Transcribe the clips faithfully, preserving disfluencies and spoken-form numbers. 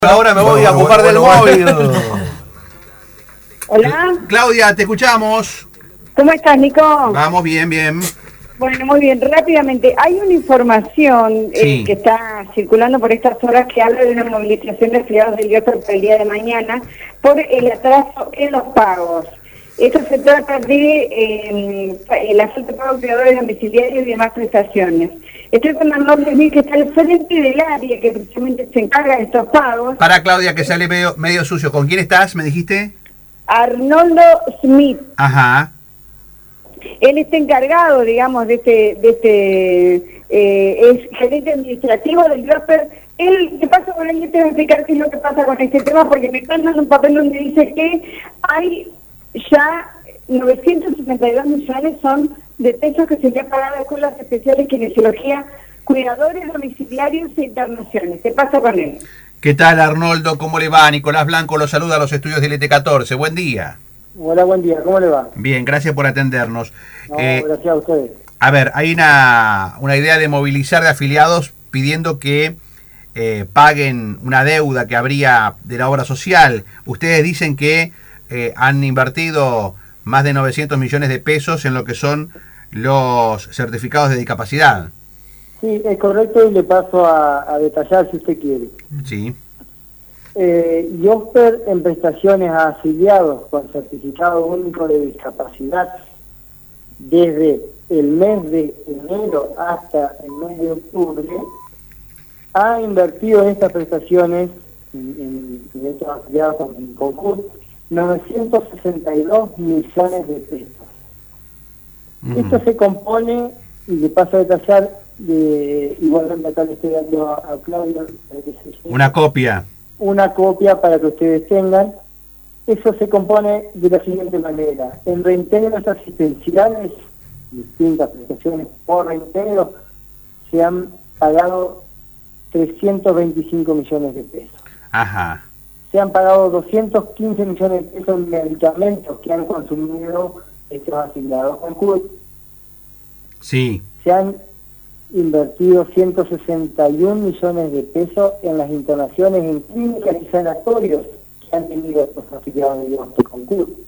Ahora me voy a ocupar del móvil. Hola. Claudia, te escuchamos. ¿Cómo estás, Nico? Vamos, bien, bien. Bueno, muy bien. Rápidamente, hay una información Sí. eh, que está circulando por estas horas que habla de una movilización de afiliados del IOSPER para el día de mañana por el atraso en los pagos. Esto se trata de eh, la falta de pago de cuidadores domiciliarios y demás prestaciones. Estoy con Arnoldo Smith, que está al frente del área que precisamente se encarga de estos pagos. Para Claudia, que sale medio, medio sucio. ¿Con quién estás, me dijiste? Arnoldo Smith. Ajá. Él está encargado, digamos, de este, de este eh, es gerente administrativo del IOSPER. Él, ¿qué pasa con él? Yo te voy a explicar qué es lo que pasa con este tema, porque me están dando un papel donde dice que hay ya novecientos sesenta y dos millones son de pesos que se le han pagado a escuelas especiales de kinesiología, cuidadores domiciliarios e internaciones. ¿Qué pasa con él? ¿Qué tal, Arnoldo? ¿Cómo le va? Nicolás Blanco los saluda a los estudios del E T catorce. Buen día. Hola, buen día. ¿Cómo le va? Bien, gracias por atendernos. No, eh, gracias a ustedes. A ver, hay una, una idea de movilizar de afiliados pidiendo que eh, paguen una deuda que habría de la obra social. Ustedes dicen que eh, han invertido más de novecientos millones de pesos en lo que son los certificados de discapacidad. Sí, es correcto y le paso a, a detallar si usted quiere. Sí. Eh, IOSPER en prestaciones a afiliados con certificado único de discapacidad desde el mes de enero hasta el mes de octubre ha invertido en estas prestaciones, en, en, en estos afiliados con, en concurso, novecientos sesenta y dos millones de pesos. Uh-huh. Esto se compone, y le paso a detallar, de, igualmente acá le estoy dando a, a Claudia una copia. Una copia para que ustedes tengan. Eso se compone de la siguiente manera: en reintegros asistenciales, distintas prestaciones por reintegro, se han pagado trescientos veinticinco millones de pesos. Ajá. Se han pagado doscientos quince millones de pesos en medicamentos que han consumido estos asignados con C U R. Sí. Se han invertido ciento sesenta y un millones de pesos en las internaciones en clínicas y sanatorios que han tenido estos afiliados de IOSPER con C U R.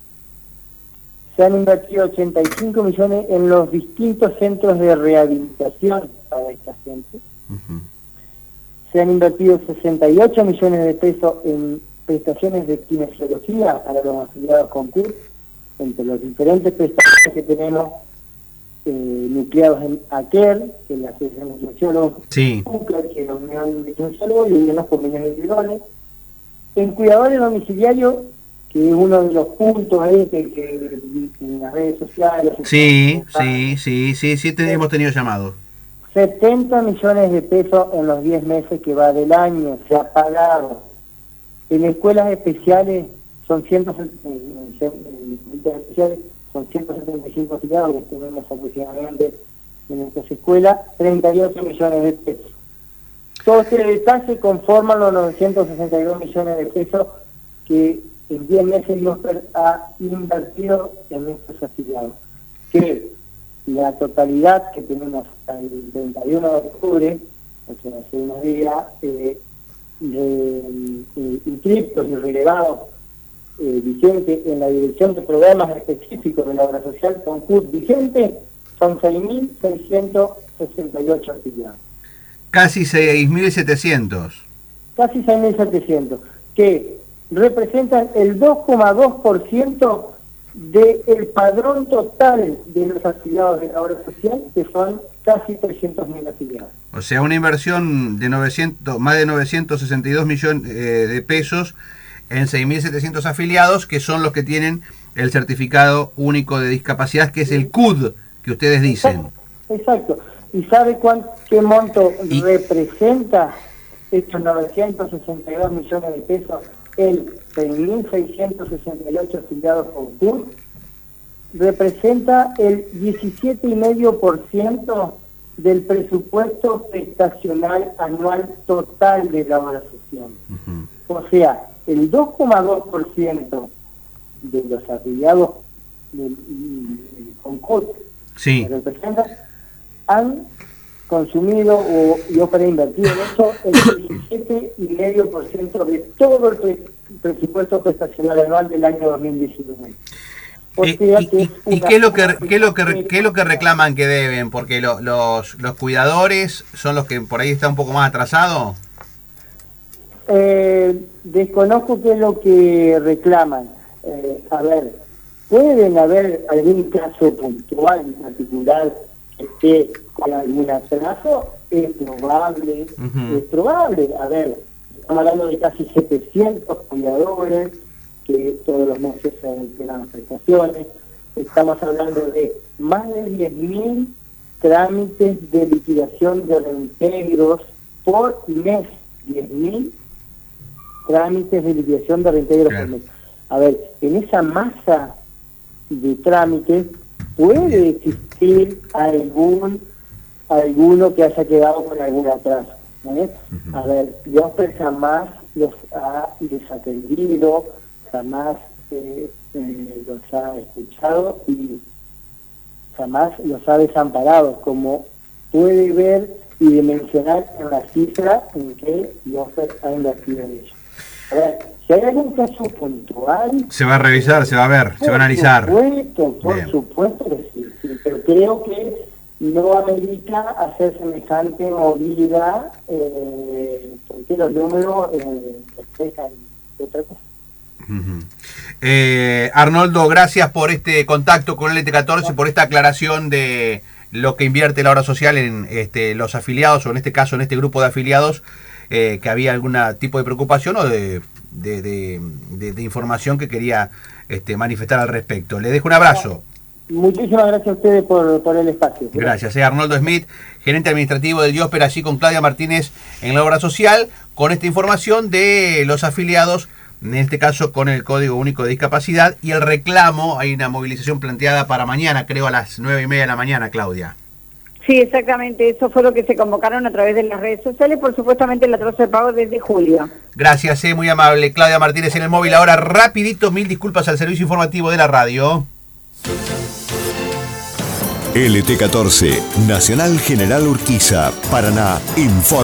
Se han invertido ochenta y cinco millones en los distintos centros de rehabilitación para esta gente. Uh-huh. Se han invertido sesenta y ocho millones de pesos en prestaciones de kinesiología para los afiliados con C U R, entre los diferentes prestaciones que tenemos eh, nucleados en AKER, que es la Asociación de Kinesiólogos, sí. que es la Unión de Kinesiólogos, y en los convenios individuales. En cuidadores domiciliarios, que es uno de los puntos ahí que, que en las redes sociales... Sí, sí, sí, sí, sí, te, hemos tenido llamados. setenta millones de pesos en los diez meses que va del año, se ha pagado. En escuelas especiales son ciento especiales son ciento setenta y cinco afiliados que tenemos aproximadamente en estas escuelas, treinta y ocho millones de pesos. Todo este detalle conforman los novecientos sesenta y dos millones de pesos que en diez meses IOSPER ha invertido en estos afiliados. Que la totalidad que tenemos hasta el treinta y uno de octubre, o sea, hace unos días, eh, de eh, inscriptos y relevados eh, vigentes en la dirección de programas específicos de la obra social con C U R vigente, son seis mil seiscientos sesenta y ocho afiliados. Casi seis mil setecientos. Casi seis mil setecientos, que representan el dos coma dos por ciento del padrón total de los afiliados de la obra social, que son casi trescientos mil afiliados. O sea, una inversión de novecientos, más de novecientos sesenta y dos millones eh, de pesos en seis mil setecientos afiliados, que son los que tienen el certificado único de discapacidad, que es el C U D, que ustedes dicen. Exacto. ¿Y sabe cuánto, qué monto y... representa estos novecientos sesenta y dos millones de pesos el seis mil seiscientos sesenta y ocho afiliados con C U R? Representa el diecisiete coma cinco por ciento del presupuesto prestacional anual total de la obra social. Uh-huh. O sea, el dos coma dos por ciento de los afiliados del, del, del concurso sí. que representan han consumido o, y ópera invertida en eso el diecisiete coma cinco por ciento de todo el pre presupuesto prestacional anual del año dos mil diecinueve. O ¿Y, sea y, que es y una qué es lo que qué es lo que qué es lo que reclaman que deben? Porque lo, los los cuidadores son los que por ahí está un poco más atrasado. Eh, desconozco qué es lo que reclaman. Eh, a ver, pueden haber algún caso puntual en particular que esté con algún atraso, es probable, Uh-huh. es probable. A ver, estamos hablando de casi setecientos cuidadores que todos los meses se entregan prestaciones. Estamos hablando de más de diez mil trámites de liquidación de reintegros por mes. diez mil trámites de liquidación de reintegros Claro. por mes. A ver, en esa masa de trámites puede existir algún alguno que haya quedado con algún atraso, ¿vale? Uh-huh. A ver, Diosper jamás los ha desatendido, jamás eh, eh, los ha escuchado y jamás los ha desamparado, como puede ver y dimensionar en la cifra en que Diosper ha invertido en ello. A ver, si hay algún caso puntual... Se va a revisar, se va a ver, se va a analizar. Por supuesto, por Bien. supuesto que sí, sí, pero creo que no amerita hacer semejante movida eh, porque los números eh, reflejan otra cosa. Uh-huh. eh, Arnoldo, gracias por este contacto con el L T catorce, por esta aclaración de lo que invierte la obra social en este, los afiliados, o en este caso en este grupo de afiliados, eh, que había algún tipo de preocupación o de, de, de, de, de información que quería este, manifestar al respecto. Le dejo un abrazo. Muchísimas gracias a ustedes por, por el espacio. Gracias. Eh, Arnoldo Smith, gerente administrativo del Diosper, allí con Claudia Martínez en la obra social, con esta información de los afiliados, en este caso con el Código Único de Discapacidad, y el reclamo. Hay una movilización planteada para mañana, creo a las nueve y media de la mañana, Claudia. Sí, exactamente, eso fue lo que se convocaron a través de las redes sociales por supuestamente el atraso de pago desde julio. Gracias, eh, muy amable. Claudia Martínez en el móvil. Ahora rapidito, mil disculpas al servicio informativo de la radio. L T catorce, Nacional General Urquiza, Paraná, Info.